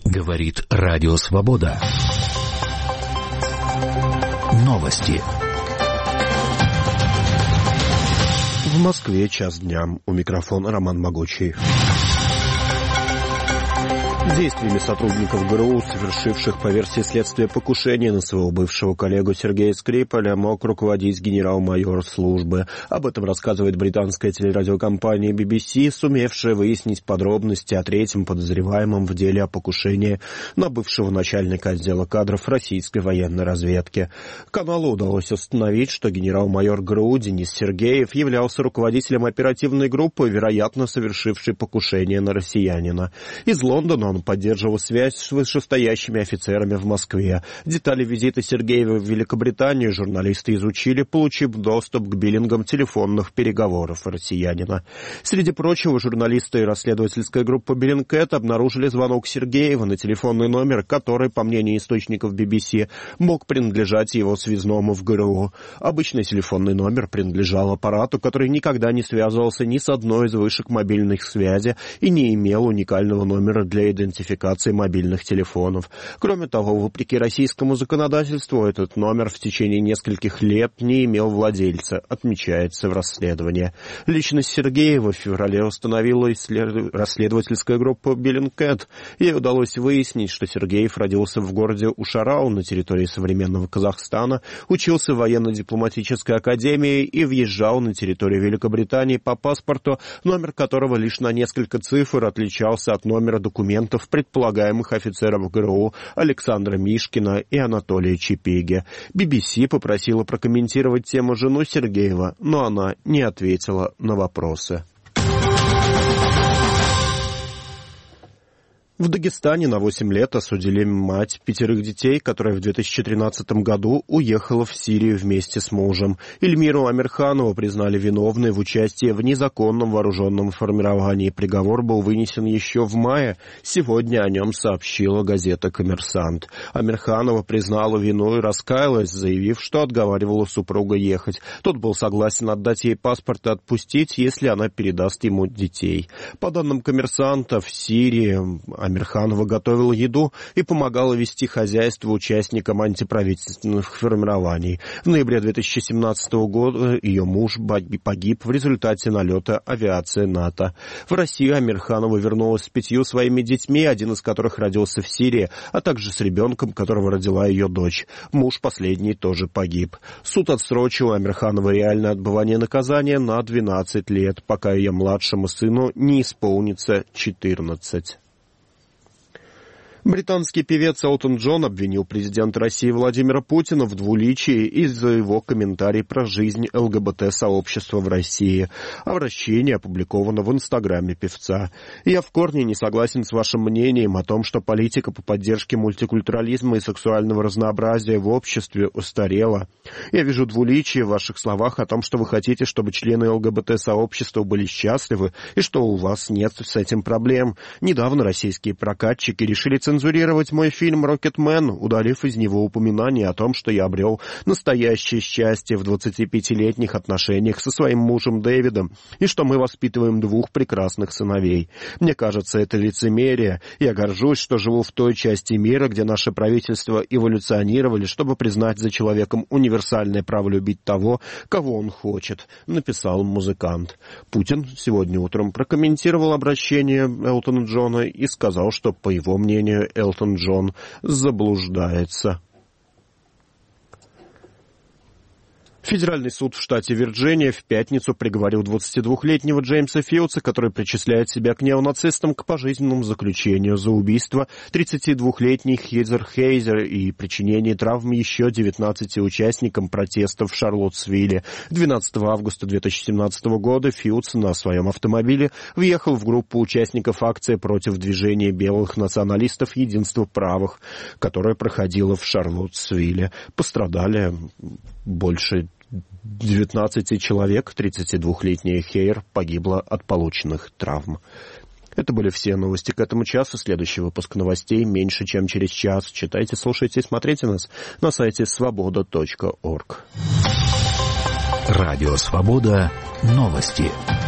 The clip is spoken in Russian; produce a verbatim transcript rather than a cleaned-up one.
Говорит Радио Свобода. Новости. В Москве час дня. У микрофона Роман Могучий. Действиями сотрудников ГРУ, совершивших по версии следствия покушение на своего бывшего коллегу Сергея Скрипаля, мог руководить генерал-майор службы. Об этом рассказывает британская телерадиокомпания би би си, сумевшая выяснить подробности о третьем подозреваемом в деле о покушении на бывшего начальника отдела кадров российской военной разведки. Каналу удалось установить, что генерал-майор ГРУ Денис Сергеев являлся руководителем оперативной группы, вероятно, совершившей покушение на россиянина. Из Лондона он поддерживал связь с вышестоящими офицерами в Москве. Детали визита Сергеева в Великобританию журналисты изучили, получив доступ к биллингам телефонных переговоров россиянина. Среди прочего, журналисты и расследовательская группа Bellingcat обнаружили звонок Сергеева на телефонный номер, который, по мнению источников би би си, мог принадлежать его связному в ГРУ. Обычный телефонный номер принадлежал аппарату, который никогда не связывался ни с одной из вышек мобильной связи и не имел уникального номера для идентификации идентификации мобильных телефонов. Кроме того, вопреки российскому законодательству, этот номер в течение нескольких лет не имел владельца, отмечается в расследовании. Личность Сергеева в феврале установила исслед... расследовательская группа Bellingcat. Ей удалось выяснить, что Сергеев родился в городе Ушарау на территории современного Казахстана, учился в военно-дипломатической академии и въезжал на территорию Великобритании по паспорту, номер которого лишь на несколько цифр отличался от номера документов предполагаемых офицеров ГРУ Александра Мишкина и Анатолия Чепиги. би би си попросила прокомментировать тему жену Сергеева, но она не ответила на вопросы. В Дагестане на восемь лет осудили мать пятерых детей, которая в две тысячи тринадцатом году уехала в Сирию вместе с мужем. Ильмиру Амирханову признали виновной в участии в незаконном вооруженном формировании. Приговор был вынесен еще в мае. Сегодня о нем сообщила газета «Коммерсант». Амирханова признала вину и раскаялась, заявив, что отговаривала супруга ехать. Тот был согласен отдать ей паспорт и отпустить, если она передаст ему детей. По данным «Коммерсанта», в Сирии Амирханова готовила еду и помогала вести хозяйство участникам антиправительственных формирований. В ноябре две тысячи семнадцатого года ее муж погиб в результате налета авиации НАТО. В Россию Амирханова вернулась с пятью своими детьми, один из которых родился в Сирии, а также с ребенком, которого родила ее дочь. Муж последний тоже погиб. Суд отсрочил Амирхановой реальное отбывание наказания на двенадцать лет, пока ее младшему сыну не исполнится четырнадцать. Британский певец Элтон Джон обвинил президента России Владимира Путина в двуличии из-за его комментариев про жизнь эл гэ бэ тэ-сообщества в России. Обращение опубликовано в инстаграме певца. «Я в корне не согласен с вашим мнением о том, что политика по поддержке мультикультурализма и сексуального разнообразия в обществе устарела. Я вижу двуличие в ваших словах о том, что вы хотите, чтобы члены эл гэ бэ тэ-сообщества были счастливы и что у вас нет с этим проблем. Недавно российские прокатчики решили цензурировать мой фильм «Рокетмен», удалив из него упоминание о том, что я обрел настоящее счастье в двадцатипятилетних отношениях со своим мужем Дэвидом и что мы воспитываем двух прекрасных сыновей. Мне кажется, это лицемерие. Я горжусь, что живу в той части мира, где наши правительства эволюционировали, чтобы признать за человеком универсальное право любить того, кого он хочет», написал музыкант. Путин сегодня утром прокомментировал обращение Элтона Джона и сказал, что, по его мнению, Элтон Джон заблуждается. Федеральный суд в штате Вирджиния в пятницу приговорил двадцатидвухлетнего Джеймса Филдса, который причисляет себя к неонацистам, к пожизненному заключению за убийство тридцатидвухлетней Хизер Хейзер и причинение травм еще девятнадцати участникам протестов в Шарлоттсвилле. двенадцатого августа две тысячи семнадцатого года Филдс на своем автомобиле въехал в группу участников акции против движения белых националистов «Единство правых», которая проходила в Шарлоттсвилле. Пострадали больше девятнадцати человек, тридцатидвухлетняя Хейер погибла от полученных травм. Это были все новости к этому часу. Следующий выпуск новостей меньше, чем через час. Читайте, слушайте и смотрите нас на сайте свобода точка орг. Радио «Свобода». Новости.